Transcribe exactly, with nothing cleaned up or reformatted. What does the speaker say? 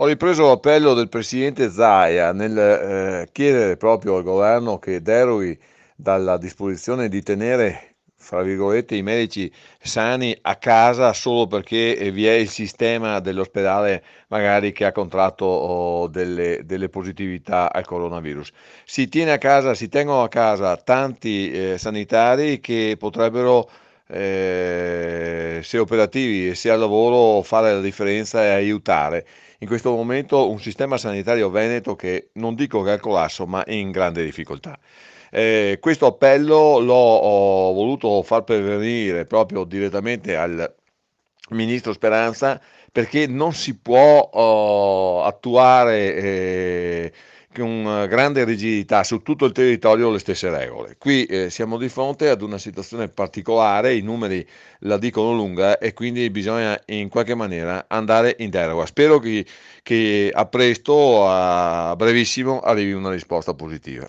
Ho ripreso l'appello del presidente Zaia nel eh, chiedere proprio al governo che deroghi dalla disposizione di tenere, fra virgolette, i medici sani a casa solo perché eh, vi è il sistema dell'ospedale magari che ha contratto oh, delle, delle positività al coronavirus. Si tiene a casa, si tengono a casa tanti eh, sanitari che potrebbero eh, se operativi e se al lavoro fare la differenza e aiutare in questo momento un sistema sanitario veneto che non dico che è al collasso, ma è in grande difficoltà. Eh, questo appello l'ho ho voluto far pervenire proprio direttamente al ministro Speranza perché non si può oh, attuare eh, con grande rigidità su tutto il territorio le stesse regole. Qui eh, siamo di fronte ad una situazione particolare, i numeri la dicono lunga e quindi bisogna in qualche maniera andare in deroga. Spero che, che a presto, a brevissimo, arrivi una risposta positiva.